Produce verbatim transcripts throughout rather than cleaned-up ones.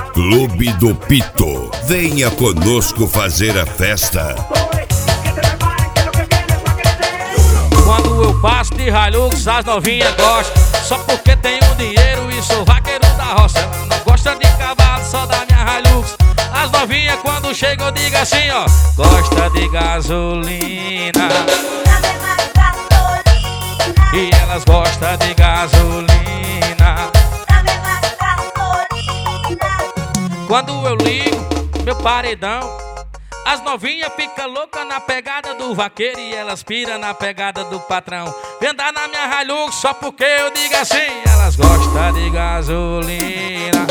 Clube do Pito. Venha conosco fazer a festa. Quando eu passo de Hilux, as novinhas gostam. Só porque tenho dinheiro e sou vaqueiro da roça. Não gosta de cavalo, só da minha Hilux. As novinhas quando chegam eu digo assim, ó: gosta de gasolina. E elas gostam de gasolina. Quando eu ligo meu paredão, as novinhas ficam loucas na pegada do vaqueiro e elas piram na pegada do patrão. Vem andar na minha Hilux só porque eu digo assim: elas gostam de gasolina.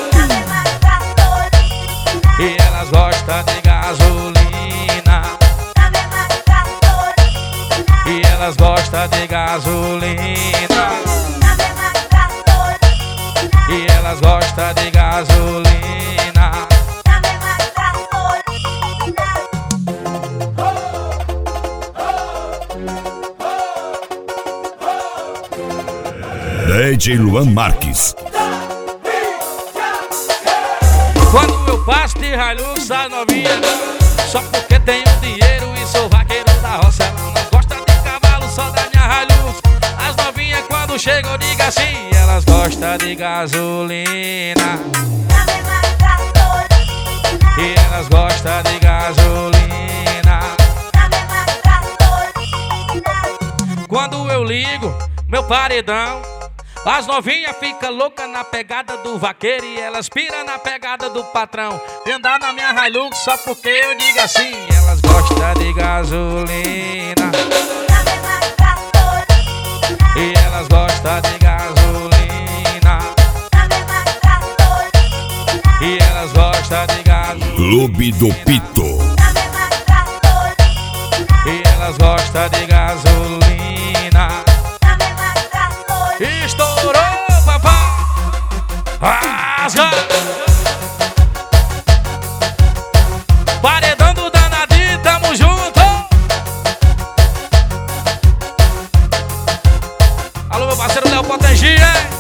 E elas gostam de gasolina. E elas gostam de gasolina. E elas gostam de gasolina. D J Luan Marques. Quando eu passo de Hilux, as novinhas só porque tenho dinheiro e sou vaqueiro da roça. Ela não gosta de cavalo, só da minha Hilux. As novinhas quando chegam eu digo assim: elas gostam de gasolina. E elas gostam de gasolina. Quando eu ligo meu paredão, as novinhas ficam loucas na pegada do vaqueiro e elas piram na pegada do patrão. Vem andar na minha Hilux só porque eu digo assim: elas gostam de gasolina. E elas gostam de gasolina. E elas gostam de gasolina. Clube do Pito. E elas gostam de gasolina. Estourou, papai! Rasga! Paredão do danadinho, tamo junto! Alô, meu parceiro Léo Potengi, hein?